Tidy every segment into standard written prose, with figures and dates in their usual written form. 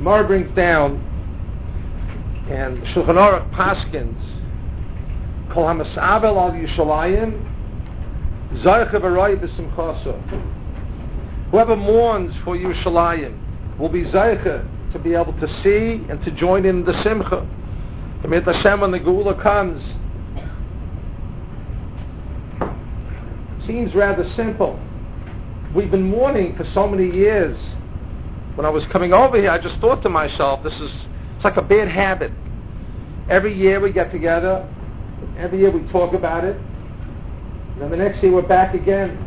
Gemara brings down, and Shulchan Aruch paskins, Kol hamasabel al Yushalayim, Zarech v'roi b'simchaso. Whoever mourns for Yerushalayim will be Zarech to be able to see and to join in the Simcha. Amit Hashem, when the Geula comes, seems rather simple. We've been mourning for so many years. When I was coming over here, I just thought to myself, it's like a bad habit. Every year we get together, every year we talk about it, and then the next year we're back again.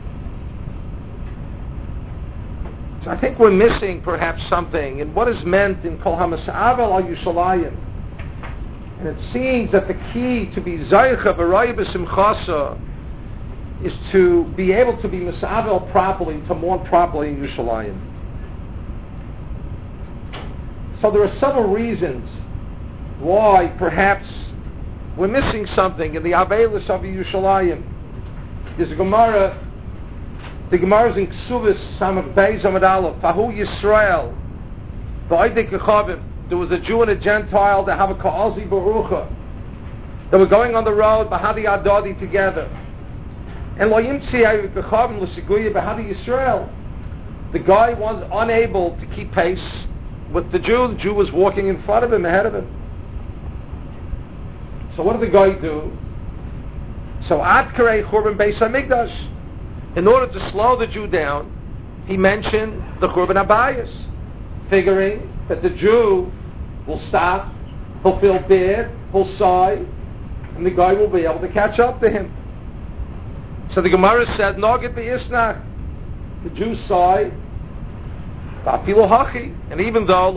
So I think we're missing perhaps something in what is meant in Kol HaMasa'avel Al Yushalayim. And it seems that the key to be Zaycha V'Raya B'Simchasa is to be able to be Masa'avel properly, to mourn properly in Yushalayim. So there are several reasons why perhaps we're missing something in the Avelis of Yerushalayim. There's a Gemara, the Gemara is in Ksubis, Samach Beis Amud Aleph, Fahu Yisrael, V'Oidek Yechavim. There was a Jew and a Gentile that have a Ka'azi Barucha. They were going on the road, Bahadi Adadi together. And Lo Yimtzi Ayik Yechavim L'Siguya Bahadi Yisrael. The guy was unable to keep pace with the Jew. The Jew was walking in front of him, ahead of him. So what did the guy do? So Ad Karei Churban Beis HaMikdash. In order to slow the Jew down, he mentioned the Churban Abayis, figuring that the Jew will stop, he'll feel bad, he'll sigh, and the guy will be able to catch up to him. So the Gemara said, Nogit B'Yisnach. The Jew sighed, and even though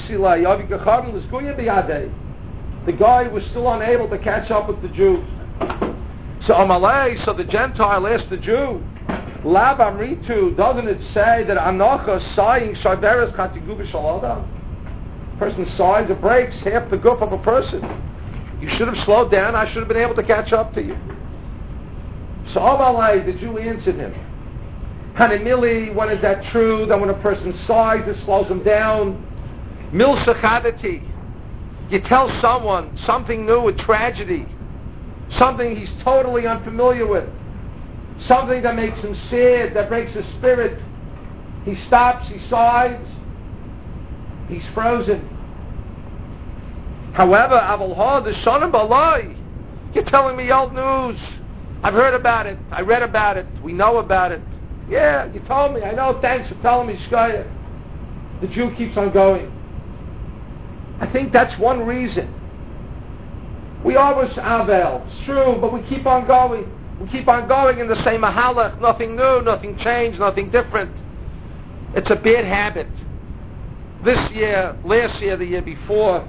the guy was still unable to catch up with the Jew. So Amalei, so the Gentile asked the Jew, Lab Amritu, doesn't it say that Anocha sighing Shaveres Chatigu B'Shalodam? A person sighs or breaks half the goof of a person. You should have slowed down, I should have been able to catch up to you. So Amalei, the Jew answered him, Hanimili, when is that true? That when a person sighs, it slows him down. Mil Sechadati, you tell someone something new, a tragedy, something he's totally unfamiliar with, something that makes him sad, that breaks his spirit. He stops, he sighs, he's frozen. However, Avalha, the Shonim Balai, you're telling me old news. I've heard about it, I read about it, we know about it. Yeah, you told me, I know, thanks for telling me, Shkaya. The Jew keeps on going. I think that's one reason. We are Avel, it's true, but we keep on going. We keep on going in the same mahalach, nothing new, nothing changed, nothing different. It's a bad habit. This year, last year, the year before,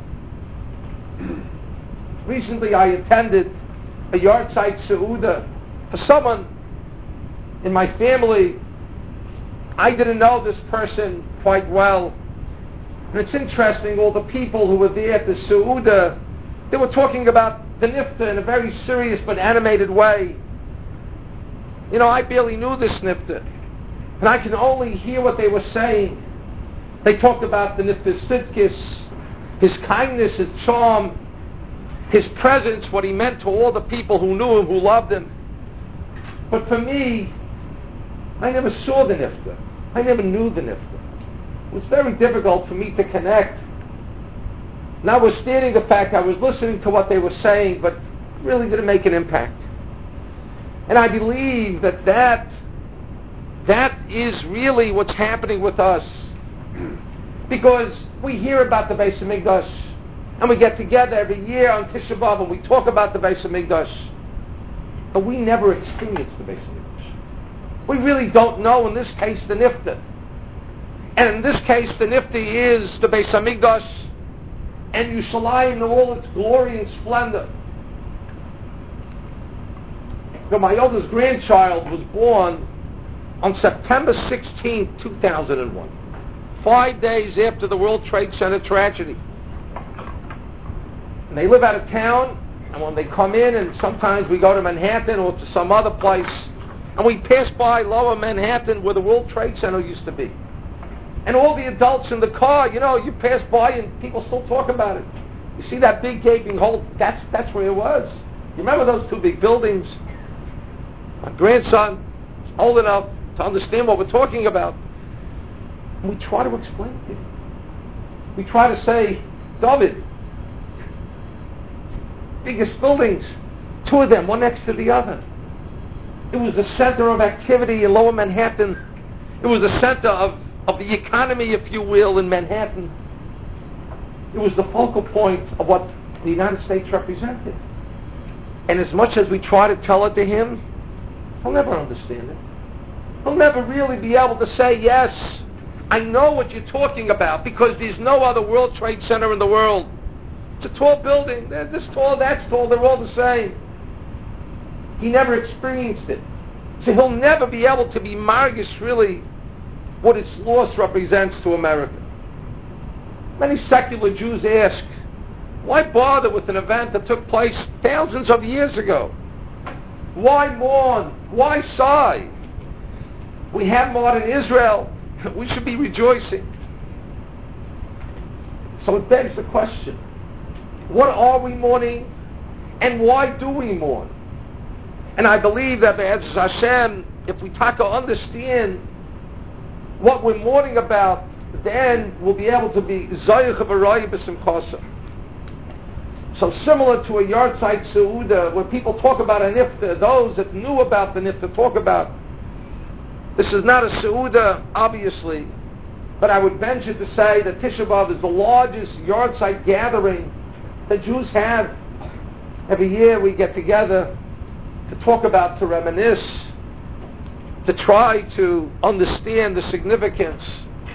recently I attended a yahrzeit Seudah for someone in my family. I didn't know this person quite well. And it's interesting, all the people who were there at the Seudah, they were talking about the Nifta in a very serious but animated way. You know, I barely knew this Nifta, and I can only hear what they were saying. They talked about the Nifta's Sidkis, his kindness, his charm, his presence, what he meant to all the people who knew him, who loved him. But for me, I never saw the Nifta. I never knew the Nifta. It was very difficult for me to connect. Notwithstanding the fact I was listening to what they were saying, but really didn't make an impact. And I believe that is really what's happening with us. Because we hear about the Beis HaMikdash, and we get together every year on Tisha B'Av, and we talk about the Beis HaMikdash, but we never experience the Beis HaMikdash. We really don't know, in this case, the Nifta. And in this case, the Nifta is the Beis HaMikdash and Yerushalayim in all its glory and splendor. So my oldest grandchild was born on September 16, 2001, 5 days after the World Trade Center tragedy. And they live out of town, and when they come in, and sometimes we go to Manhattan or to some other place, and we pass by Lower Manhattan where the World Trade Center used to be. And all the adults in the car, you pass by and people still talk about it. You see that big gaping hole? That's where it was. You remember those two big buildings? My grandson is old enough to understand what we're talking about. And we try to explain to him. We try to say, David, biggest buildings, two of them, one next to the other. It was the center of activity in Lower Manhattan. It was the center of the economy, if you will, in Manhattan. It was the focal point of what the United States represented. And as much as we try to tell it to him, he'll never understand it. He'll never really be able to say, yes, I know what you're talking about, because there's no other World Trade Center in the world. It's a tall building. They're this tall, that's tall. They're all the same. He never experienced it. So he'll never be able to be margish, really, what its loss represents to America. Many secular Jews ask, why bother with an event that took place thousands of years ago? Why mourn? Why sigh? We have modern Israel. We should be rejoicing. So it begs the question, what are we mourning, and why do we mourn? And I believe that as Hashem, if we try to understand what we're mourning about, then we'll be able to be Zayich of Arayah B'Simchasa. So similar to a Yartzeit Seuda, where people talk about a Nifta, those that knew about the Nifta talk about. This is not a Seuda, obviously, but I would venture to say that Tisha B'Av is the largest Yartzeit gathering that Jews have. Every year we get together to talk about, to reminisce, to try to understand the significance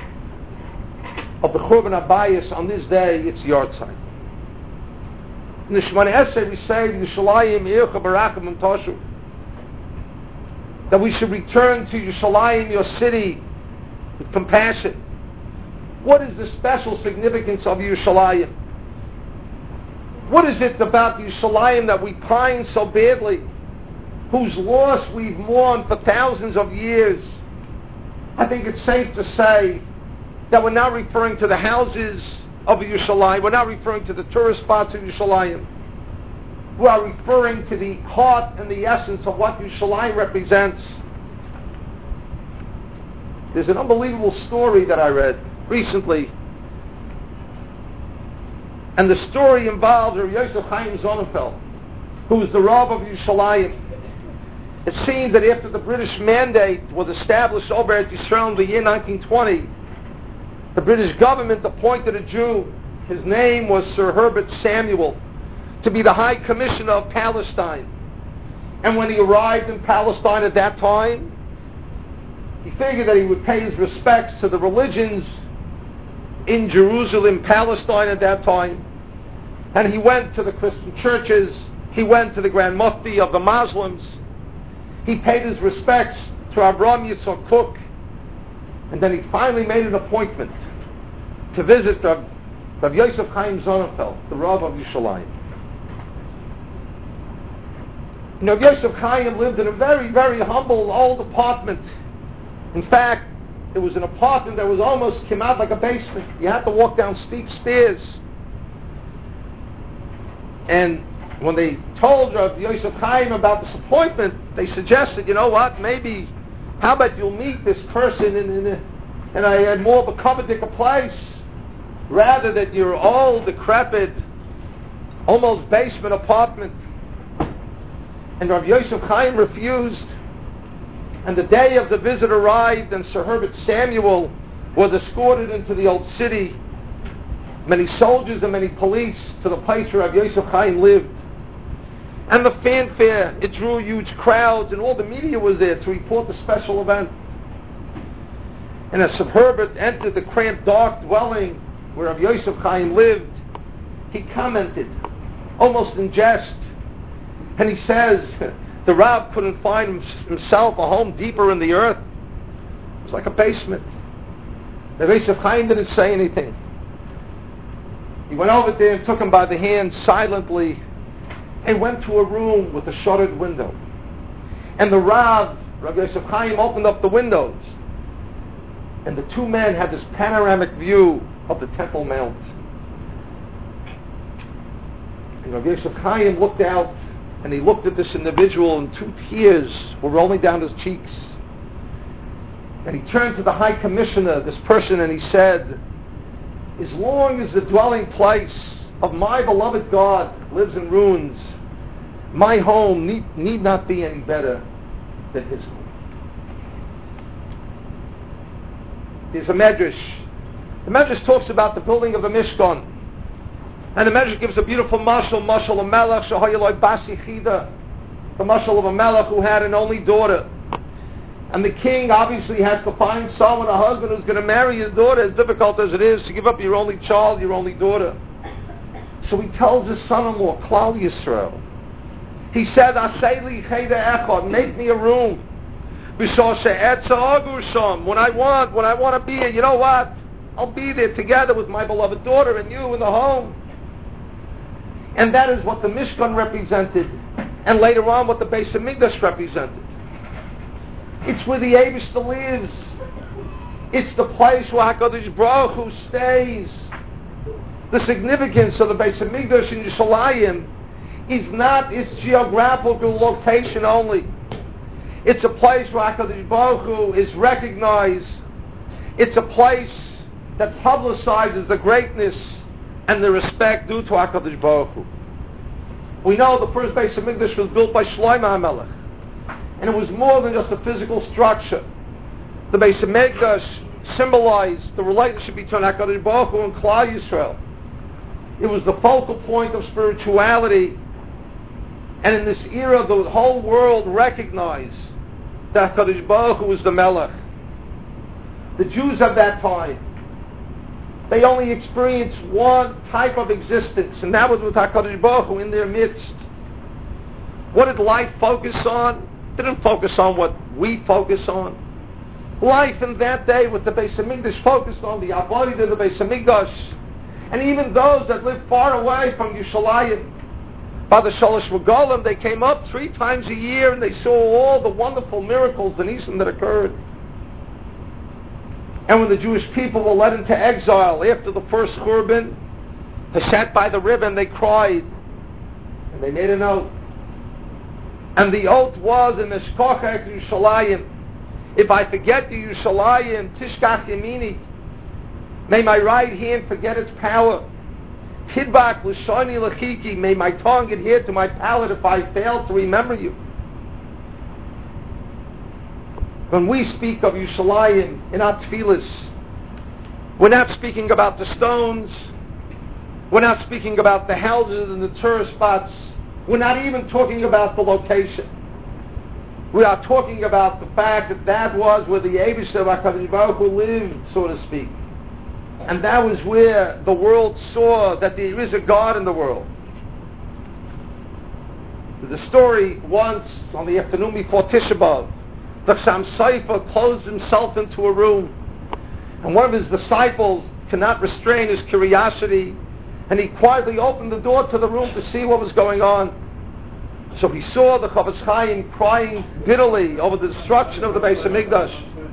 of the Churban Abayis on this day. It's Yartzeit. In the Shemona Esrei we say, Yushalayim Yerucha Barachim Toshu, that we should return to Yerushalayim, your city, with compassion. What is the special significance of Yerushalayim? What is it about Yerushalayim that we pine so badly, whose loss we've mourned for thousands of years? I think it's safe to say that we're not referring to the houses of Yerushalayim. We're not referring to the tourist spots of Yerushalayim. We are referring to the heart and the essence of what Yerushalayim represents. There's an unbelievable story that I read recently. And the story involves Rav Yosef Chaim Sonnenfeld, who was the Rav of Yerushalayim. It seems that after the British mandate was established over at Yisrael in the year 1920, the British government appointed a Jew. His name was Sir Herbert Samuel, to be the High Commissioner of Palestine. And when he arrived in Palestine at that time, he figured that he would pay his respects to the religions in Jerusalem, Palestine at that time. And he went to the Christian churches. He went to the Grand Mufti of the Muslims. He paid his respects to Avraham Yitzchak Kook. And then he finally made an appointment to visit Rav Yosef Chaim Sonnenfeld, the Rav of Yerushalayim. Rav Yosef Chaim lived in a very, very humble old apartment. In fact, it was an apartment that was almost came out like a basement. You had to walk down steep stairs. And when they told Rav Yosef Chaim about this appointment, they suggested, you know what, maybe, how about you'll meet this person in a more of a Kabbadik place, rather than your old, decrepit, almost basement apartment. And Rav Yosef Chaim refused. And the day of the visit arrived, and Sir Herbert Samuel was escorted into the old city, many soldiers and many police, to the place where Rav Yosef Chaim lived. And the fanfare, it drew huge crowds, and all the media was there to report the special event. And as Sir Herbert entered the cramped, dark dwelling where Rav Yosef Chaim lived, he commented, almost in jest, and he says, the Rav couldn't find himself a home deeper in the earth. It was like a basement. Rav Yosef Chaim didn't say anything. He went over there and took him by the hand silently and went to a room with a shuttered window. And the Rav Yosef Chaim, opened up the windows. And the two men had this panoramic view of the Temple Mount. And Rav Yosef Chaim looked out, and he looked at this individual, and 2 tears were rolling down his cheeks. And he turned to the High Commissioner, this person, and he said, as long as the dwelling place of my beloved God lives in ruins, my home need not be any better than his home. There's a Medrash. The Medrash talks about the building of the Mishkan. And the Medrash gives a beautiful mashal of Melech, Shahayaloi Basi Chida, the mashal of a Melech who had an only daughter. And the king obviously has to find someone, a husband who's going to marry his daughter, as difficult as it is to give up your only child, your only daughter. So he tells his son-in-law, Klal Yisrael, he said, Asayli Cheda Echad, make me a room. When I want to be here, you know what? I'll be there together with my beloved daughter and you in the home. And that is what the Mishkan represented, and later on what the Beis Hamikdash represented. It's where the Eibishter lives. It's the place where HaKadosh Baruch Hu stays. The significance of the Beis Hamikdash in Yerushalayim is not its geographical location only. It's a place where HaKadosh Baruch Hu is recognized. It's a place that publicizes the greatness and the respect due to HaKadosh Baruch Hu. We know the first Beis Hamikdash was built by Shlomo HaMelech, and it was more than just a physical structure. The Beis Hamikdash symbolized the relationship between HaKadosh Baruch Hu and Klal Yisrael. It was the focal point of spirituality, and in this era the whole world recognized that HaKadosh Baruch Hu was the Melech. The Jews of that time, they only experienced one type of existence, and that was with HaKadosh Baruch Hu in their midst. What did life focus on? It didn't focus on what we focus on. Life in that day with the Beis Hamikdash focused on the avodah of the Beis Hamikdash, and even those that lived far away from Yerushalayim. By the Shalosh Regalim, they came up 3 times a year and they saw all the wonderful miracles and Nisim that occurred. And when the Jewish people were led into exile after the first Churban, they sat by the river and they cried. And they made an oath. And the oath was in Mishkocha Yerushalayim. If I forget the Yerushalayim, Tishkach Yemini, may my right hand forget its power. Tidbak L'shoni L'chiki, may my tongue adhere to my palate if I fail to remember you. When we speak of Yerushalayim in our tefillas, we're not speaking about the stones, we're not speaking about the houses and the tourist spots, we're not even talking about the location. We are talking about the fact that that was where the Eibishter of HaKadosh Baruch Hu lived, so to speak. And that was where the world saw that there is a God in the world. The story once, on the afternoon before Tisha B'Av, the Chassam Sofer closed himself into a room, and one of his disciples could not restrain his curiosity, and he quietly opened the door to the room to see what was going on. So he saw the Chofetz Chaim crying bitterly over the destruction of the Beis Hamikdash.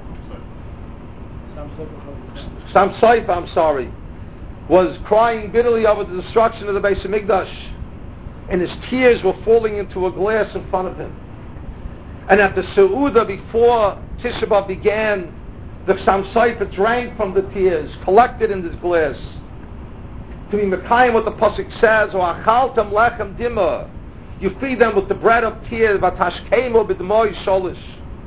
Chassam Sofer, was crying bitterly over the destruction of the Beis Hamikdash, and his tears were falling into a glass in front of him. And at the Seudah before Tisha B'Av began, the Chassam Sofer drank from the tears collected in this glass. To be Mekayim, what the pasuk says, "O achaltem lechem dimah," you feed them with the bread of tears. "Vatashkeimu b'dmoi sholish."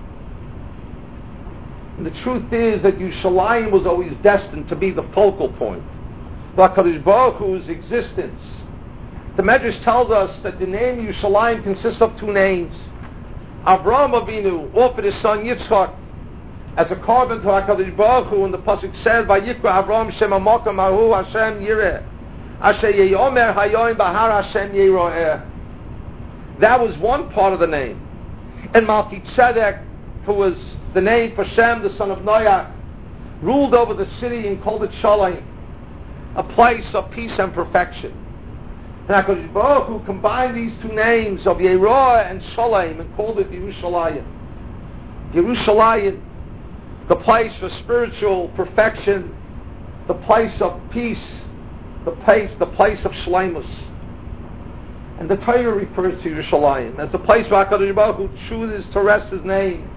And the truth is that Yerushalayim was always destined to be the focal point of HaKadosh Baruch Hu's existence. The Medrash tells us that the name Yerushalayim consists of 2 names. Avraham Avinu offered his son Yitzchak as a carbon to HaKadosh Baruch Hu, and the pasuk says, "Vayikra Avraham Shem HaMakom Ahu Hashem Yireh Asher Yeyomer Hayoim Bahar Hashem Yeroeh." That was one part of the name. And Melchizedek, who was the name for Shem, the son of Noach, ruled over the city and called it Shalom, a place of peace and perfection. And HaKadosh Baruch Hu combined these 2 names of Yeroah and Shalom and called it Yerushalayim. Yerushalayim, the place for spiritual perfection, the place of peace, the place of shleimus. And the Torah refers to Yerushalayim as the place where HaKadosh Baruch Hu chooses to rest His name.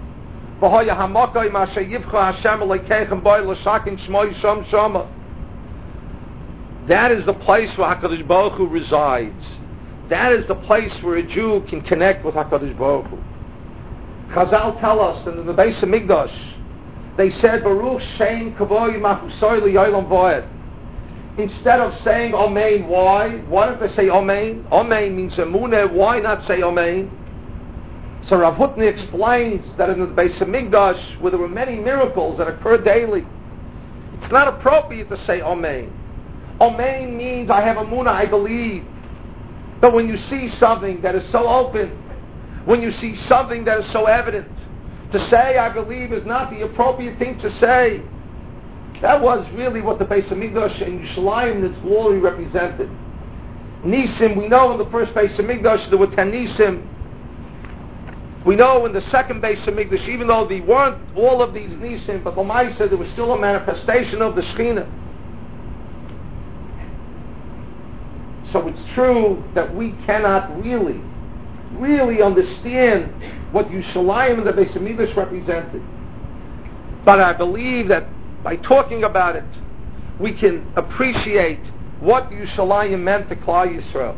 That is the place where HaKadosh Baruch Hu resides. That is the place where a Jew can connect with HaKadosh Baruch Hu. Chazal tell us that in the Beis HaMikdash, they said, Baruch Shem Kavoy Machusoi L'Yolam Voed. Instead of saying Amen, why? Why don't they say Amen? Amen means Emunah. Why not say Amen? So Rav Hutner explains that in the Beis HaMikdash, where there were many miracles that occurred daily, it's not appropriate to say Amen. Amen means I have Emunah, I believe. But when you see something that is so open, when you see something that is so evident, to say I believe is not the appropriate thing to say. That was really what the Beis HaMikdash and Yerushalayim and its glory represented. Nisim, we know in the first Beis HaMikdash there were 10 Nisim. We know in the second Beis HaMikdash, even though they weren't all of these Nisim, but Lamai said there was still a manifestation of the Shekhinah. So it's true that we cannot really understand what Yerushalayim and the Beis HaMikdash represented. But I believe that by talking about it, we can appreciate what Yerushalayim meant to Klal Yisrael.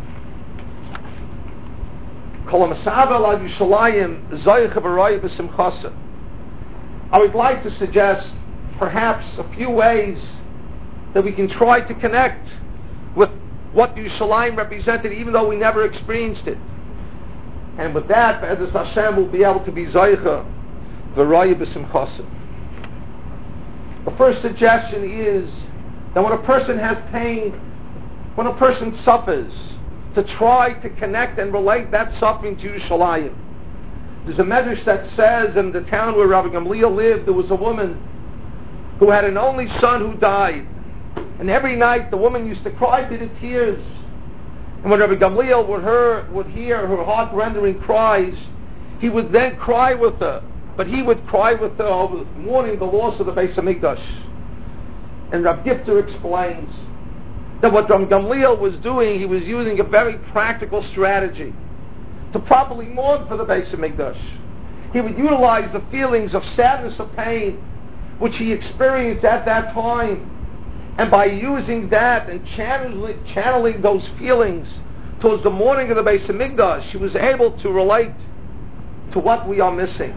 I would like to suggest perhaps a few ways that we can try to connect with what Yerushalayim represented, even though we never experienced it. And with that, Be'ezus Hashem will be able to be Zoicha V'Roya B'Simchasa. The first suggestion is that when a person has pain, when a person suffers, to try to connect and relate that suffering to Yerushalayim. There's a medrash that says in the town where Rabbi Gamliel lived, there was a woman who had an only son who died. And every night the woman used to cry to the tears. And when Rabbi Gamliel would hear her heart-rendering cries, he would then cry with her. But he would cry with her over mourning the loss of the Beis HaMikdash. And Rabbi Gifter explains that what Rabbi Gamliel was doing, he was using a very practical strategy to properly mourn for the Beis HaMikdash. He would utilize the feelings of sadness or pain which he experienced at that time. And by using that and channeling those feelings towards the mourning of the Beis HaMikdash, he was able to relate to what we are missing.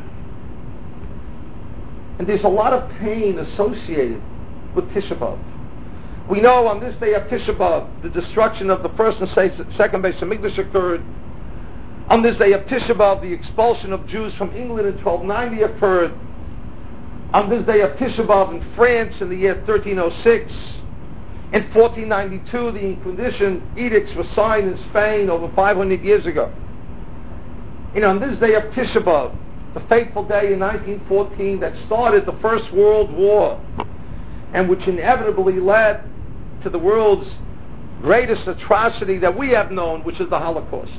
And there's a lot of pain associated with Tisha B'Av. We know on this day of Tisha B'Av, the destruction of the first and second Beis HaMikdash occurred. On this day of Tisha B'Av, the expulsion of Jews from England in 1290 occurred. On this day of Tisha B'Av in France in the year 1306, in 1492, the Inquisition edicts were signed in Spain over 500 years ago. And on this day of Tisha B'Av, the fateful day in 1914 that started the First World War, and which inevitably led to the world's greatest atrocity that we have known, which is the Holocaust.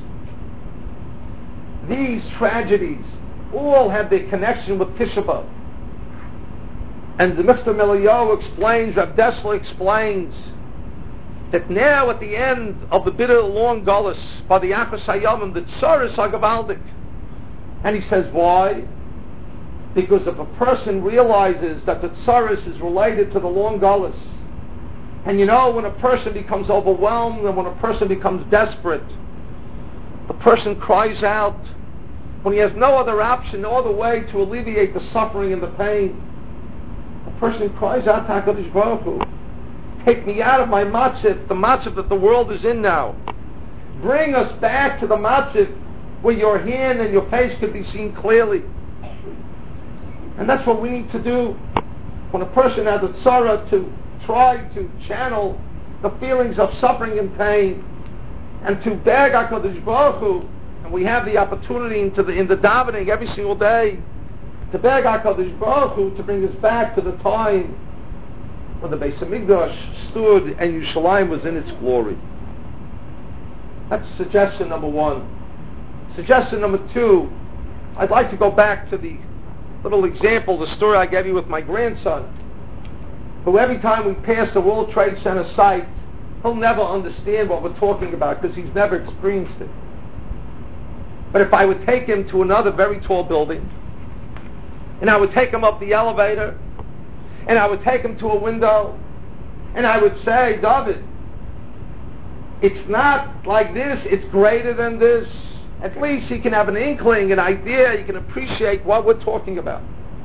These tragedies all have their connection with Tisha B'Av. And the Mr. Milieu explains, Rav Dessler explains, that now at the end of the bitter long gullus by the Achas Hayamim, the Tsaris are Gavaldik. And he says, why? Because if a person realizes that the Tsaris is related to the long gullus, and you know, when a person becomes overwhelmed and when a person becomes desperate, the person cries out. When he has no other option, no other way to alleviate the suffering and the pain, the person cries out to HaKadosh Baruch Hu, take me out of my matzif, the matzif that the world is in now. Bring us back to the matzif where your hand and your face could be seen clearly. And that's what we need to do. When a person has a tzara, to try to channel the feelings of suffering and pain, and to beg HaKadosh Baruch Hu, and we have the opportunity in the davening every single day, to beg HaKadosh Baruch Hu to bring us back to the time when the Beis HaMikdash stood and Yerushalayim was in its glory. That's suggestion number one. Suggestion number two, I'd like to go back to the Little example, the story I gave you with my grandson, who every time we pass the World Trade Center site, he'll never understand what we're talking about because he's never experienced it. But if I would take him to another very tall building, and I would take him up the elevator, and I would take him to a window, and I would say, David, it's not like this, it's greater than this. At least he can have an inkling, an idea, he can appreciate what we're talking about.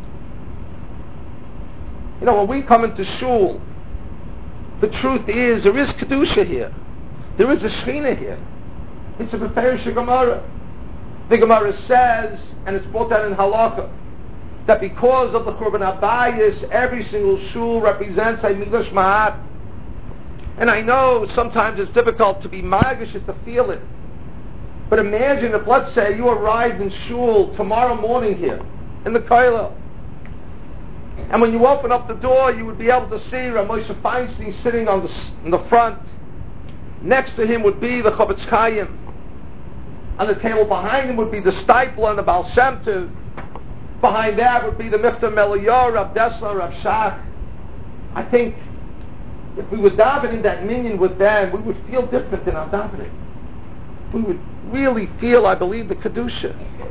You know, when we come into shul, the truth is, there is Kedusha here. There is a Shekhinah here. It's a Beferish Gemara. The Gemara says, and it's brought down in Halacha, that because of the Churban Abayis, every single shul represents a Mikdash Ma'at. And I know sometimes it's difficult to be magish, to feel it. But imagine if, let's say, you arrived in shul tomorrow morning here, in the Koilel. And when you open up the door, you would be able to see Rav Moshe Feinstein sitting in the front. Next to him would be the Chofetz Chaim. On the table behind him would be the Steipler and the Baal Shem Tov. Behind that would be the Miftah Melior, Rav Dessler, Rav Shach. I think if we were davening that minyan with them, we would feel different in our davening. We would really feel, I believe, the Kedusha.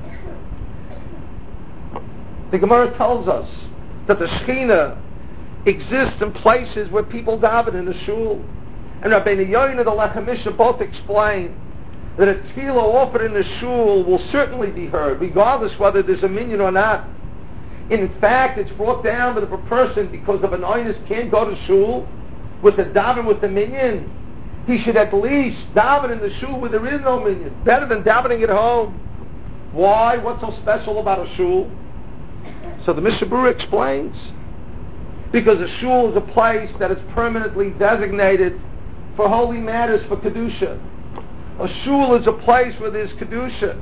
The Gemara tells us that the Shekhinah exists in places where people daven in the shul. And Rabbeinu Yoina, the Lechem Mishnah, both explain that a tefillah offered in the shul will certainly be heard, regardless whether there's a minyan or not. In fact, it's brought down that if a person, because of an oinus, can't go to shul with the daven with the minyan, he should at least daven in the shul where there is no minyan. Better than davening at home. Why? What's so special about a shul? So the Mishnah Berurah explains, because a shul is a place that is permanently designated for holy matters, for Kedusha. A shul is a place where there's Kedusha.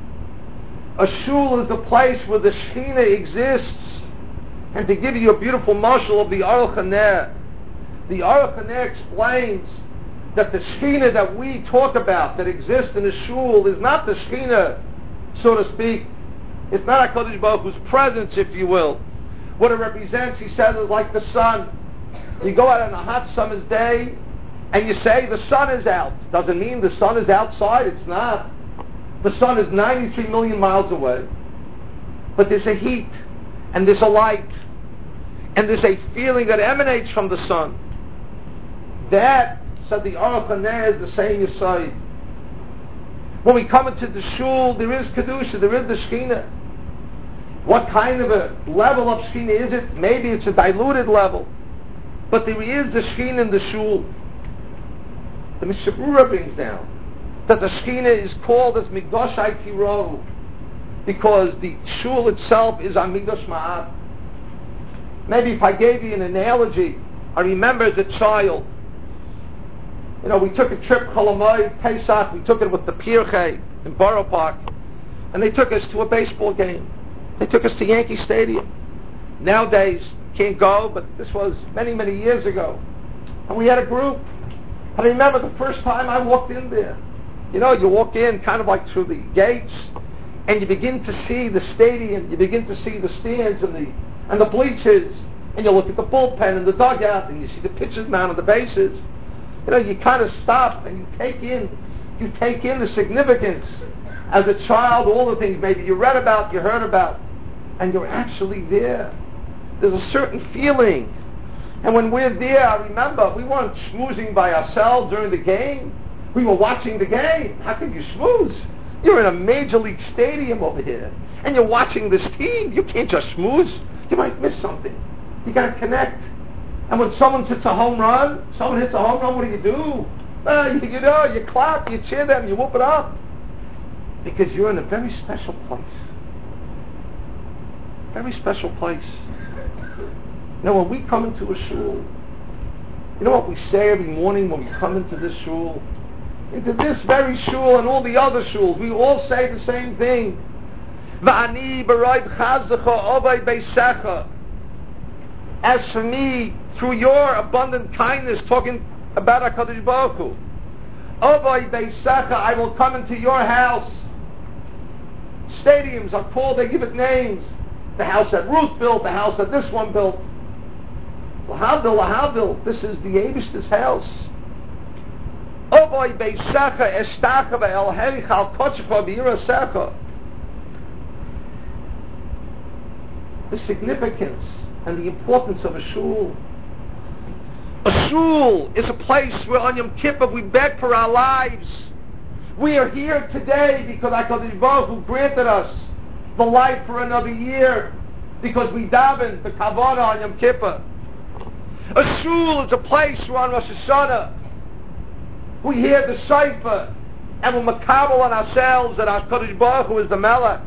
A shul is a place where the Shekhinah exists. And to give you a beautiful mashal of the Aruch HaNer, the Aruch HaNer explains that the Shekhinah that we talk about, that exists in a shul, is not the Shekhinah, so to speak. It's not HaKadosh Baruch Hu's presence, if you will. What it represents, he says, is like the sun. You go out on a hot summer's day, and you say the sun is out. Doesn't mean the sun is outside. It's not. The sun is 93 million miles away. But there's a heat, and there's a light, and there's a feeling that emanates from the sun. That, said the Aruch HaNer, is the same Yesod. When we come into the shul, there is Kedusha, there is the Shekhinah. What kind of a level of Shekhinah is it? Maybe it's a diluted level. But there is the Shekhinah in the shul. The Mishnah Berurah brings down that the Shekhinah is called as Mikdashai Tiro because the shul itself is a Mikdash Ma'at. Maybe if I gave you an analogy, I remember as a child, you know, we took a trip, Cholamoid, Pesach, we took it with the Pirchei in Borough Park, and they took us to a baseball game. They took us to Yankee Stadium. Nowadays, can't go, but this was many, many years ago. And we had a group. I remember the first time I walked in there. You know, you walk in kind of like through the gates, and you begin to see the stadium, you begin to see the stands and the bleachers, and you look at the bullpen and the dugout, and you see the pitchers mound on the bases. You know, you kind of stop and you take in the significance as a child, all the things maybe you read about, you heard about, and you're actually there. There's a certain feeling. And when we're there, I remember, we weren't schmoozing by ourselves during the game. We were watching the game. How could you schmooze? You're in a major league stadium over here, and you're watching this team. You can't just schmooze. You might miss something. You got to connect. And when someone hits a home run, what do? You clap, you cheer them, you whoop it up. Because you're in a very special place. Very special place. Now, when we come into a shul, you know what we say every morning when we come into this shul? Into this very shul and all the other shuls, we all say the same thing. As for me, through your abundant kindness, talking about HaKadosh Baruch Hu, I will come into your house. Stadiums are called, they give it names. the house that Ruth built, the house that this one built. Lahavdil, this is the Eibishter's house. Oboy beisacha estacha ve'el herich al kotzcha v'yirasecha. The significance and the importance of a shul. A shul is a place where on Yom Kippur we beg for our lives. We are here today because HaKadosh Baruch Hu granted us the life for another year, because we daven the Kavanah on Yom Kippur. A shul is a place where on Rosh Hashanah we hear the Shofar and we're makabel on ourselves that HaKadosh Baruch Hu is the Melech.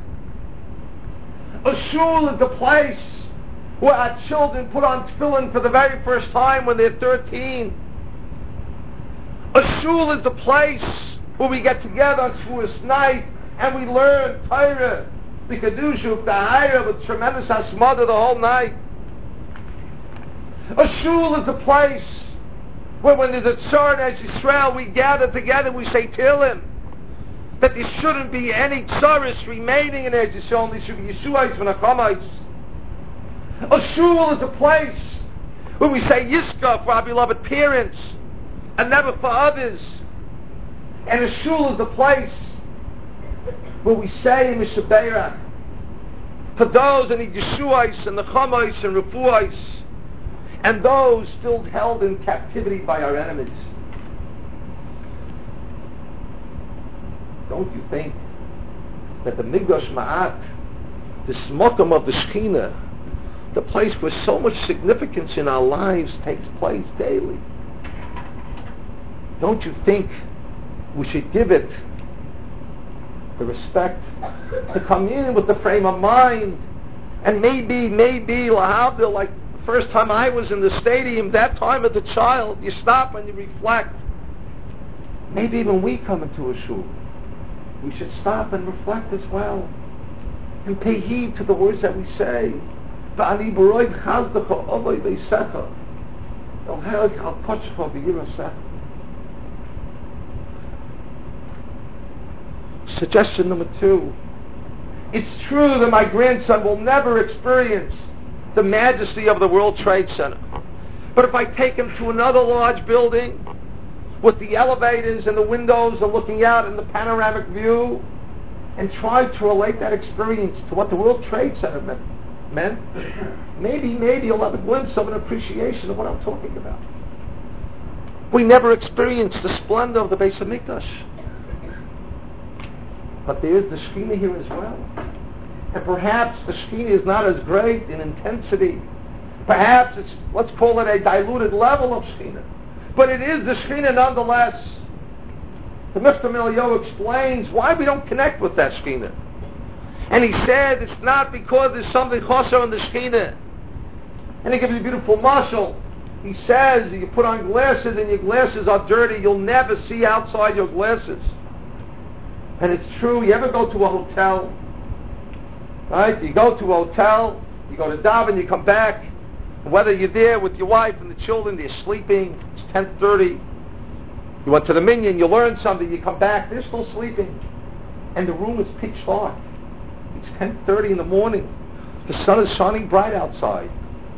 A shul is the place where our children put on tefillin for the very first time when they're 13. A shul is the place where we get together on Shavuos night and we learn Torah, the Kedusha, the Hayra, with tremendous asmada the whole night. A shul is the place where when there's a tzar in Eretz Yisrael, we gather together and we say Tehillim, that there shouldn't be any tzaris remaining in Eretz Yisrael, there should be Yeshuais v'Nachamais. A shul is a place where we say Yizkah for our beloved parents and never for others. And a shul is the place where we say Mishabeirach for those in the Yeshuais and the Chamais and Refuais and those still held in captivity by our enemies. Don't you think that the Migdash Ma'at, the Smokum of the Shekhinah, the place where so much significance in our lives takes place daily, don't you think we should give it the respect to come in with the frame of mind? And maybe lahavdil, like the first time I was in the stadium, that time as a child, you stop and you reflect. Maybe when we come into a shul, we should stop and reflect as well and pay heed to the words that we say. V'ani b'roid chazdecha ovay beisecha el herich al kotzcha v'yirasecha. Suggestion number 2. It's true that my grandson will never experience the majesty of the World Trade Center. But if I take him to another large building with the elevators and the windows and looking out in the panoramic view and try to relate that experience to what the World Trade Center meant, maybe you'll have a glimpse of an appreciation of what I'm talking about. We never experienced the splendor of the Beis HaMikdash. But there is the Shekhinah here as well. And perhaps the Shekhinah is not as great in intensity. Perhaps it's, let's call it a diluted level of Shekhinah. But it is the Shekhinah nonetheless. The Mifta Miliyo explains why we don't connect with that Shekhinah. And he said it's not because there's something chosser in the Shekhinah. And he gives a beautiful mashal. He says you put on glasses and your glasses are dirty, you'll never see outside your glasses. And it's true, you ever go to a hotel, right? You go to a hotel, you go to daven, you come back, and whether you're there with your wife and the children, they're sleeping, it's 10:30. You went to the minyan, you learned something, you come back, they're still sleeping. And the room is pitch dark. It's 10:30 in the morning. The sun is shining bright outside.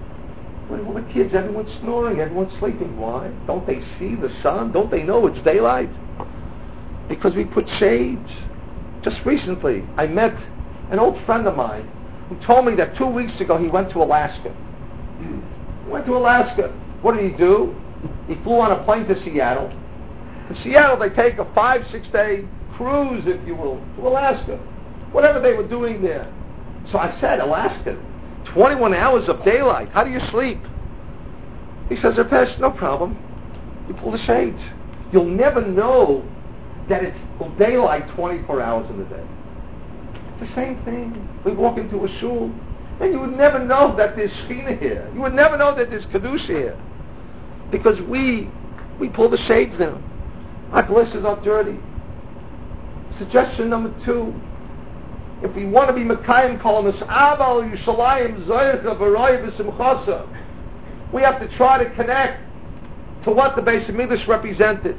Well, the kids, everyone's snoring, everyone's sleeping. Why? Don't they see the sun? Don't they know it's daylight? Because we put shades. Just recently, I met an old friend of mine who told me that 2 weeks ago he went to Alaska. He went to Alaska. What did he do? He flew on a plane to Seattle. In Seattle, they take a 5-6 day cruise, if you will, to Alaska. Whatever they were doing there. So I said, Alaska, 21 hours of daylight. How do you sleep? He says, Rapesh, no problem. You pull the shades. You'll never know that it's daylight 24 hours in the day. It's the same thing. We walk into a shul, and you would never know that there's Shekhinah here. You would never know that there's Kedusha here. Because we pull the shades down. Our glasses are dirty. Suggestion number 2. If we want to be Mekayim Kol Mis'aval Yushalayim Zoyecha V'Roi V'Simchasa, we have to try to connect to what the Beis HaMikdash represented.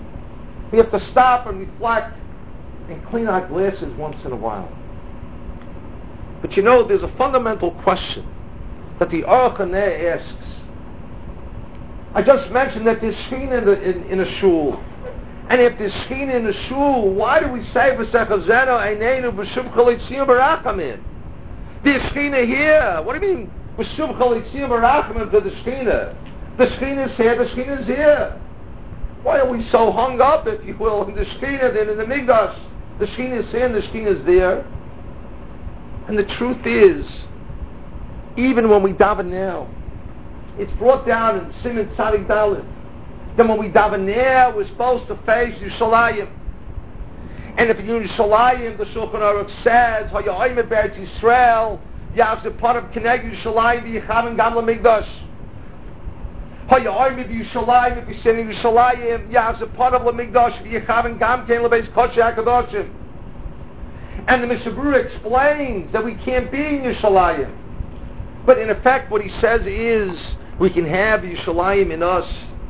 We have to stop and reflect and clean our glasses once in a while. But you know, there's a fundamental question that the Aruch HaNer asks. I just mentioned that there's Shechina in a shul. And if there's Shechina in a shul, why do we say V'sechazeno einenu b'shum chalitziyim b'rachamim? There's Shechina here. What do you mean b'shum chalitziyim b'rachamim to the Shechina? The Shechina is here, the Shechina is here. Why are we so hung up, if you will, in the Shechina than in the Mikdash? The Shechina is here and the Shechina is there. And the truth is, even when we daven now, it's brought down in Siman Tzadik Dalet. Then when we daven now, we're supposed to face Yerushalayim. And if you're in Yerushalayim, the Shulchan Aruch says, "Hayayim Be'eretz Yisrael, Yavzeh Panav Kineg Yerushalayim V'Yichavim Gam LaMikdash." Hayayim Yerushalayim, if you're sitting in Yerushalayim, Yavzeh Panav LaMikdash V'Yichavim Gam Kein LaBeis Kodesh HaKadoshim. And the Mishnah Berurah explains that we can't be in Yerushalayim. But in effect, what he says is, we can have Yerushalayim in us.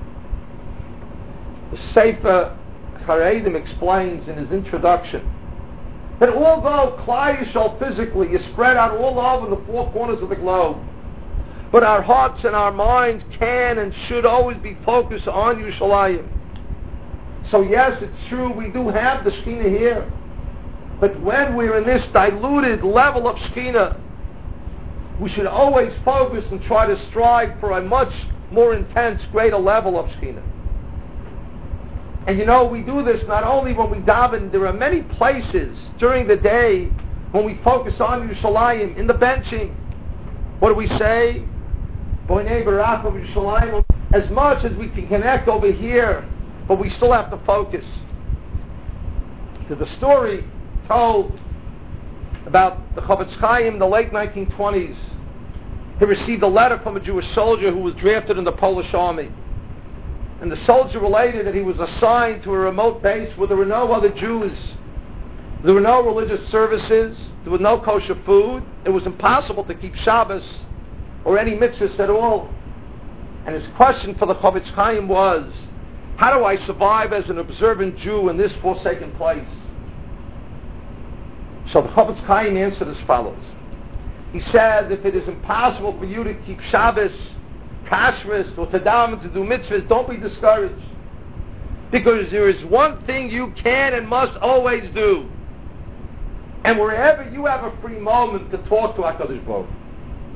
The Sefer Charedim explains in his introduction that although Klal Yisrael physically is spread out all over the four corners of the globe, but our hearts and our minds can and should always be focused on Yerushalayim. So yes, it's true, we do have the Shekhinah here, but when we're in this diluted level of Shekhinah, we should always focus and try to strive for a much more intense, greater level of Shekhinah. And you know, we do this not only when we daven. There are many places during the day when we focus on Yerushalayim, in the benching. What do we say? As much as we can connect over here, but we still have to focus. There's a story told about the Chavetz Chaim in the late 1920s. He received a letter from a Jewish soldier who was drafted in the Polish army. And the soldier related that he was assigned to a remote base where there were no other Jews. There were no religious services. There was no kosher food. It was impossible to keep Shabbos or any mitzvahs at all. And his question for the Chavetz Chaim was, how do I survive as an observant Jew in this forsaken place? So the Chavetz Chaim answered as follows. He said, if it is impossible for you to keep Shabbos, kashrus, or to daven, to do mitzvahs, don't be discouraged. Because there is one thing you can and must always do. And wherever you have a free moment to talk to HaKadosh Baruch Hu.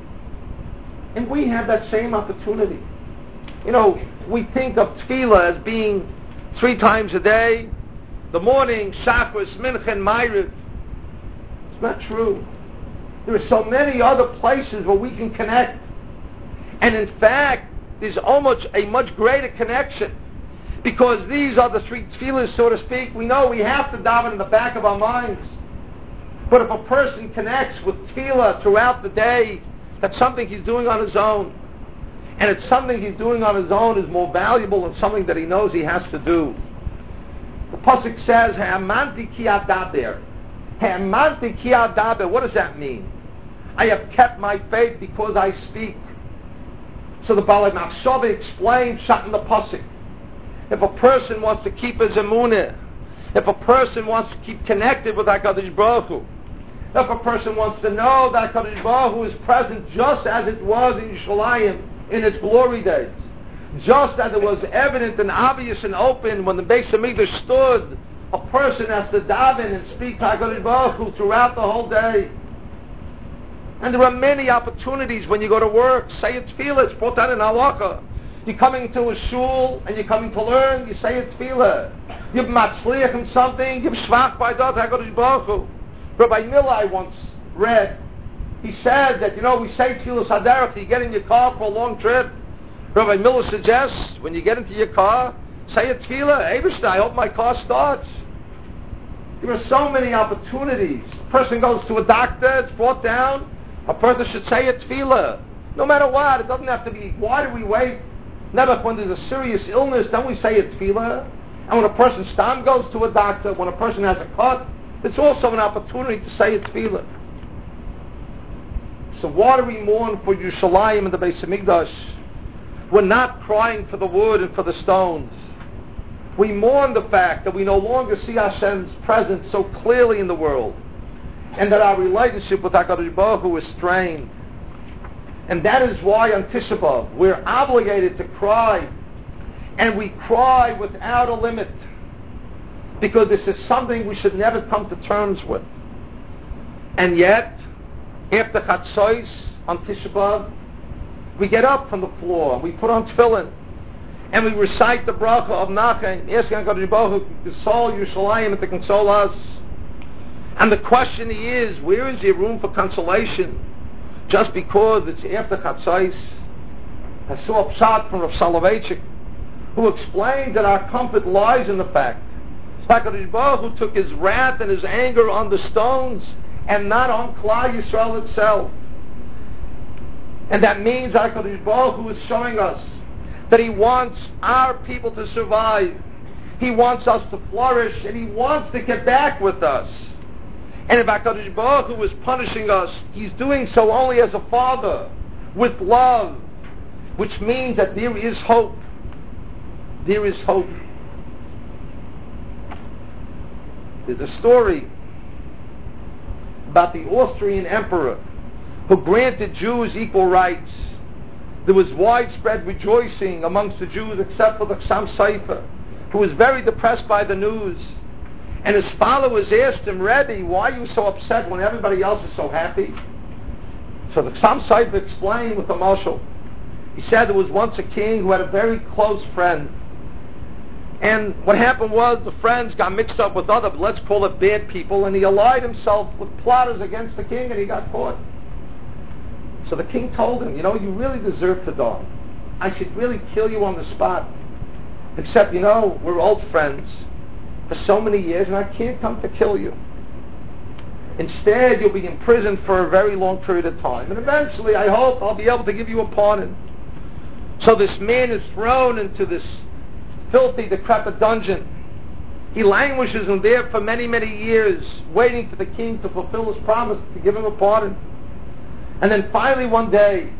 And we have that same opportunity. You know, we think of tefillah as being 3 times a day. The morning, Shacharis, Mincha, and Ma'ariv. It's not true. There are so many other places where we can connect. And in fact, there's almost a much greater connection. Because these are the 3 tefillahs, so to speak. We know we have to daven in the back of our minds. But if a person connects with tefillah throughout the day, that's something he's doing on his own. And it's something he's doing on his own is more valuable than something that he knows he has to do. The pasuk says, "Ha'amanti ki adaber." Ha'amanti ki adaber. What does that mean? I have kept my faith because I speak. So the Balei Machshava explains shot in the pasuk. If a person wants to keep his emunah, if a person wants to keep connected with HaKadosh Baruch Hu, if a person wants to know that HaKadosh Baruch Hu is present just as it was in Yerushalayim in its glory days, just as it was evident and obvious and open when the Beis Hamikdash stood, a person has to daven and speak to HaKadosh Baruch Hu throughout the whole day. And there are many opportunities when you go to work. Say a tefillah, it's brought down in halacha. You're coming to a shul and you're coming to learn, you say a tefillah. You've matzliach in something, you've shvach by dot HaKadosh Baruch Hu. Rabbi Millai once read, he said that, you know, we say tefillah saderach, you get in your car for a long trip. Rabbi Miller suggests, when you get into your car, say a tefillah, Eibishter, I hope my car starts. There are so many opportunities. A person goes to a doctor, it's brought down, a person should say a tefillah. No matter what, it doesn't have to be, why do we wait? Never when there's a serious illness, then we say a tefillah. And when a person stam goes to a doctor, when a person has a cut, it's also an opportunity to say a tefillah. So why do we mourn for Yerushalayim and the Beis Hamikdash? We're not crying for the wood and for the stones. We mourn the fact that we no longer see Hashem's presence so clearly in the world. and that our relationship with HaKadosh Baruch Hu is strained. And that is why on Tisha B'Av we're obligated to cry, and we cry without a limit, because this is something we should never come to terms with. And yet, after Chatzos on Tisha B'Av, we get up from the floor, and we put on tefillin, and we recite the bracha of Nachem, asking HaKadosh Baruch Hu to console Yerushalayim and to console us. And the question is, where is there room for consolation? Just because it's after Chatzos. I saw a pshat from Rav Soloveitchik, who explained that our comfort lies in the fact that HaKadosh Baruch Hu took his wrath and his anger on the stones and not on Klal Yisrael itself. And that means HaKadosh Baruch Hu is showing us that He wants our people to survive. He wants us to flourish, and He wants to get back with us. And if HaKadosh Baruch Hu is punishing us, He's doing so only as a father, with love, which means that there is hope. There is hope. There's a story about the Austrian emperor who granted Jews equal rights. There was widespread rejoicing amongst the Jews except for the Chassam Sofer, who was very depressed by the news. And his followers asked him, Rebbe, why are you so upset when everybody else is so happy? So the Chassam Sofer explained with a mashal. He said there was once a king who had a very close friend. And what happened was the friends got mixed up with other, let's call it bad people, and he allied himself with plotters against the king, and he got caught. So the king told him, you really deserve to die. I should really kill you on the spot. Except, we're old friends for so many years, and I can't come to kill you. Instead, you'll be imprisoned for a very long period of time. And eventually, I hope I'll be able to give you a pardon. So this man is thrown into this filthy, decrepit dungeon. He languishes in there for many, many years, waiting for the king to fulfill his promise to give him a pardon. And then finally one day,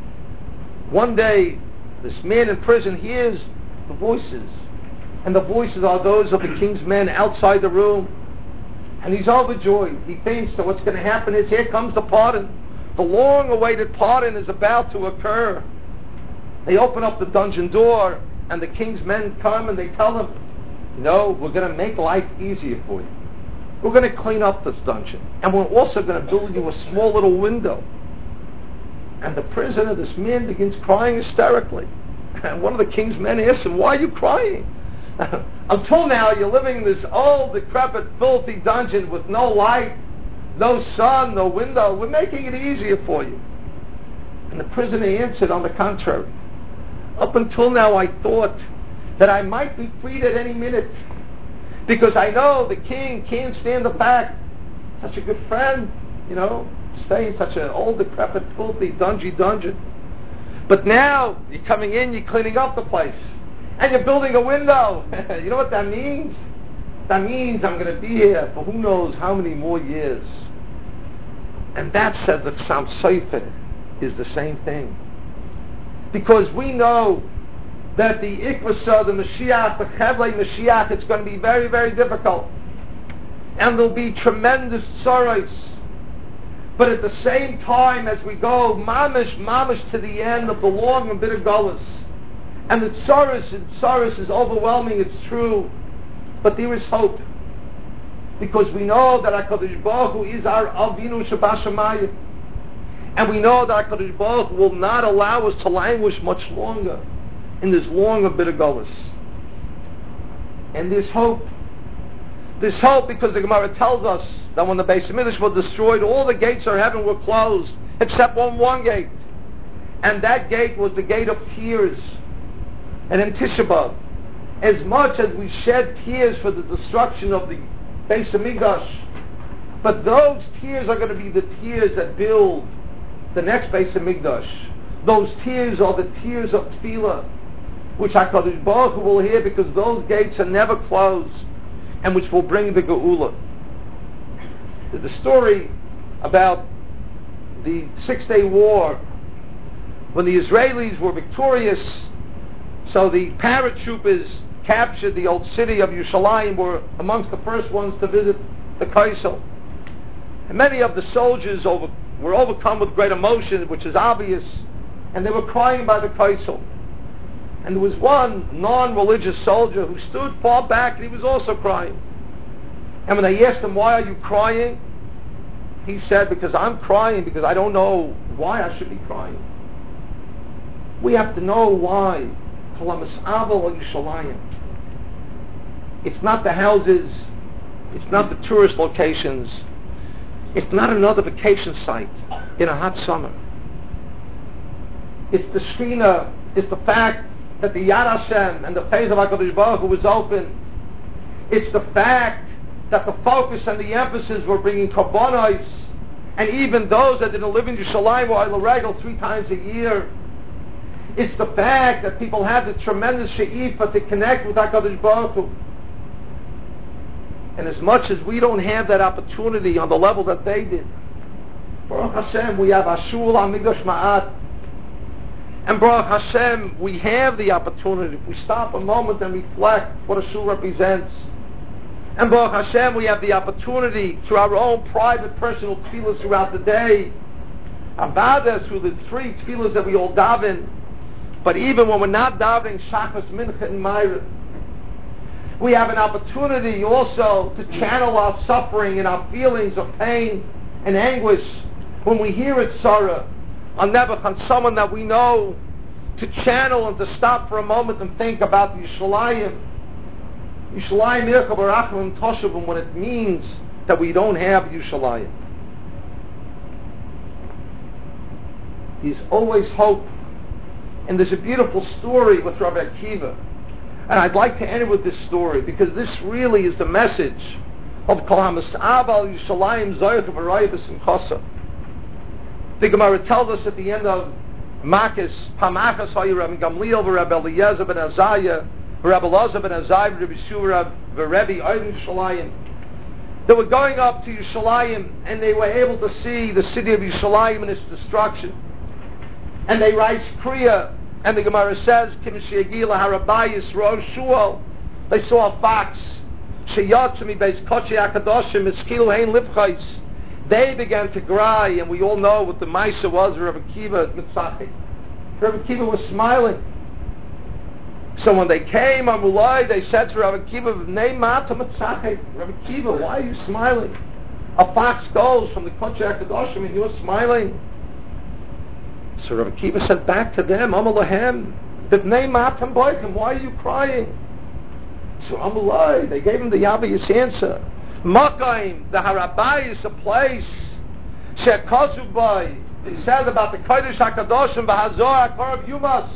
this man in prison hears the voices. And the voices are those of the king's men outside the room. And he's overjoyed. He thinks that what's going to happen is, here comes the pardon. The long-awaited pardon is about to occur. They open up the dungeon door, and the king's men come and they tell him, we're going to make life easier for you. We're going to clean up this dungeon. And we're also going to build you a small little window. And the prisoner, this man, begins crying hysterically. And one of the king's men asks him, why are you crying? Until now, you're living in this old, decrepit, filthy dungeon with no light, no sun, no window. We're making it easier for you. And the prisoner answered, on the contrary, up until now I thought that I might be freed at any minute, because I know the king can't stand the fact such a good friend, stay in such an old, decrepit, filthy, dungy dungeon. But now you're coming in, you're cleaning up the place, and you're building a window. You know what that means? That means I'm going to be here for who knows how many more years. And that, said the Chassam Sofer, is the same thing. Because we know that the Ikvasa, the Mashiach, the Chevlei Mashiach, it's going to be very, very difficult. And there'll be tremendous sorrows. But at the same time, as we go, mamish to the end of the long and bitter gullus, and the tsaros is overwhelming, it's true, but there is hope. Because we know that HaKadosh Baruch Hu is our Avinu Shabashamayim. And we know that HaKadosh Baruch Hu will not allow us to languish much longer in this long and bitter gullus. And there's hope. There's hope because the Gemara tells us that when the Beis Hamikdash was destroyed, all the gates of heaven were closed, except one gate. And that gate was the gate of tears. And in Tisha B'Av, as much as we shed tears for the destruction of the Beis Hamikdash, but those tears are going to be the tears that build the next Beis Hamikdash. Those tears are the tears of Tefillah, which HaKadosh Baruch Hu will hear, because those gates are never closed, and which will bring the Geula. There's a story about the 6-Day War, when the Israelis were victorious. So the paratroopers captured the old city of Yerushalayim, were amongst the first ones to visit the Kaisel. And many of the soldiers were overcome with great emotion, which is obvious, and they were crying by the Kaisel. And there was one non-religious soldier who stood far back, and he was also crying. And when they asked him, why are you crying? He said, because I'm crying because I don't know why I should be crying. We have to know why. It's not the houses, it's not the tourist locations, it's not another vacation site in a hot summer. It's the Shekhinah, it's the fact that the Yad Hashem and the face of HaKadosh Baruch Hu was open. It's the fact that the focus and the emphasis were bringing korbanos, and even those that didn't live in Yerushalayim were Oil Regel 3 times a year. It's the fact that people had the tremendous she'ifah to connect with HaKadosh Baruch Hu. And as much as we don't have that opportunity on the level that they did, Baruch Hashem, we have Ashul HaMikdash Ma'at. And Baruch Hashem, we have the opportunity, if we stop a moment and reflect what a shul represents. And Baruch Hashem, we have the opportunity through our own private personal tefillas throughout the day, Avadas, through the 3 tefillas that we all daven. But even when we're not davening Shachas, Mincha, and Ma'ariv, we have an opportunity also to channel our suffering and our feelings of pain and anguish when we hear it, Sarah, on Nebuch, on someone that we know, to channel and to stop for a moment and think about the Yishalayim. Yishalayim Mircha Barachim Toshavim, when it means that we don't have Yishalayim. There's always hope. And there's a beautiful story with Rabbi Akiva. And I'd like to end with this story, because this really is the message of Kol HaMis'ab al Yishalayim Zoyach V'Rayibus and Kosa. The Gemara tells us at the end of Makis, Pamachas Hayu Rabbi Gamliel V'Rabbi Eliezer ben Azariah V'Rabbi Elazar ben Azariah V'Rabbi Shura V'Rabbi Oivin Yishalayim. They were going up to Yishalayim, and they were able to see the city of Yishalayim and its destruction. And they write Kriya, and the Gemara says, Kim She'agila Harabayis Rosh Shual. They saw a fox. Sheyatzumi Beis Kochi Akadoshim Eskilu Hein Lipchais. They began to cry, and we all know what the Maisa was. Rabbi Akiva Mitzachik. Rabbi Akiva was smiling. So when they came on Mulai, they said to Rabbi Akiva, "Nei Mata Mitzachik." Rabbi Akiva, why are you smiling? A fox goes from the Kochi Akadoshim, and you're smiling. So Rabbi Akiva said back to them, Amalahem, B'nei Matam Boikim, why are you crying? So Amalai, they gave him the obvious answer. Makaim, the Harabai, is a place, She'kazubai, he said about the Kodesh HaKadoshim, B'hazor HaKorav Yumas,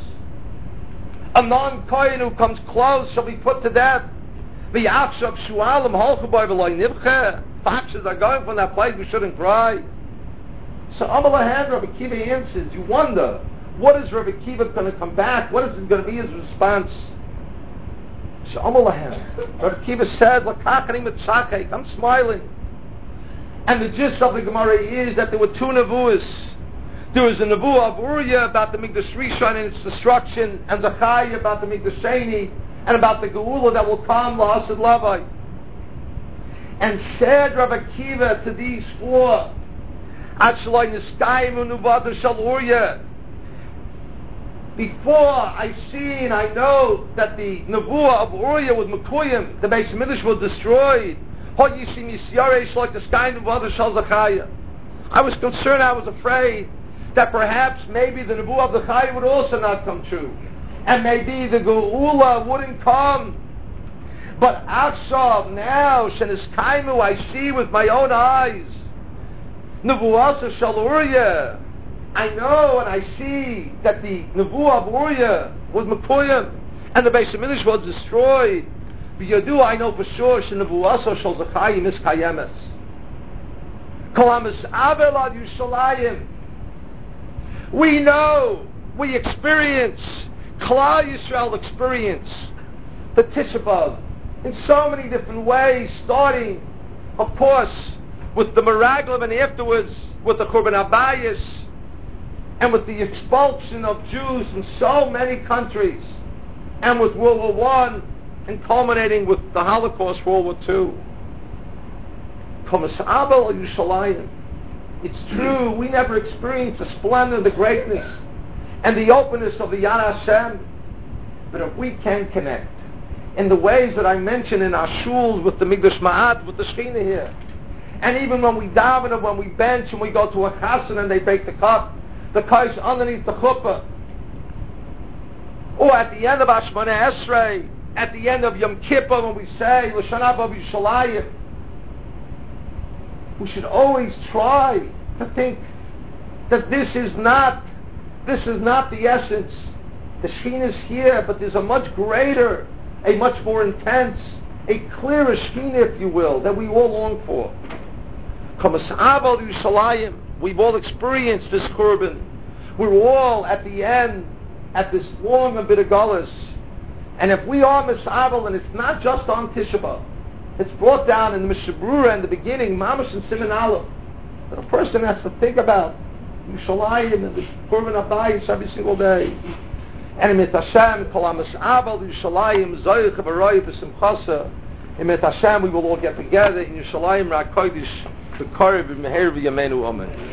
a non-Kohen who comes close shall be put to death. V'yachshav Shu'alim Holchubai V'loi Nivche, foxes are going from that place, we shouldn't cry. So Amalahan, Rabbi Akiva answers, you wonder, what is Rabbi Akiva going to come back? What is going to be his response? So Amalahan, Rabbi Akiva said, L'kachani mitzachek, I'm smiling. And the gist of the Gemara is that there were 2 nevuahs. There was a nevuah of Uriah about the Mikdash Rishon and its destruction, and Zechariah about the Mikdash Sheni, and about the Geula that will come, L'Hasid Lavai. And said Rabbi Akiva to these 4, before I see and I know that the nevuah of Uriah was Mekuyim, the Beis Midrash was destroyed. I was concerned, I was afraid that perhaps maybe the nevuah of the Chai would also not come true, and maybe the Geula wouldn't come. But Aksav, now Sheniskaimu, I see with my own eyes. Nevuah Shal Uriah, I know and I see that the nevuah of Uriah was Mekuyim, and the Beis Midrash was destroyed. B'yadu, I know for sure Nevuah Shal Zechariah is Kayemes. Kol HaMis'avel Ad Yushalayim. We know, we experience, Klal Yisrael experience the Tisha B'Av in so many different ways, starting, of course, with the Meraglim, and afterwards with the Churban Abayis, and with the expulsion of Jews from so many countries, and with World War I, and culminating with the Holocaust, World War II. Kamasabel Yerushalayim. It's true, we never experienced the splendor, the greatness, and the openness of the Yad Hashem. But if we can connect in the ways that I mentioned in our shuls with the Migdash Ma'at, with the Shekhinah here, and even when we daven and when we bench and we go to a chassan and they break the cup, the kais underneath the chuppah, or at the end of Ashmana Esrei, at the end of Yom Kippur when we say L'Shana B'Av Yishalayim, we should always try to think that this is not the essence. The Shekhinah is here, but there's a much greater, a much more intense, a clearer Shekhinah, if you will, that we all long for. Kamasabel Yerushalayim. We've all experienced this Korban. We're all at the end, at this long and bitter Galus. And if we are Misabel, and it's not just on Tisha B'Av, it's brought down in the Mishnah Berurah in the beginning, Mamash and Siman Aleph, that a person has to think about Yerushalayim and the Korban Abayis every single day. And in Mit Hashem, Kol HaMisabel Yerushalayim, Zoyich V'Roy B'Simchasa, in Mit Hashem we will all get together in Yerushalayim, Ra'Kodesh, V'Korev V'Meher V'Yameinu Amen.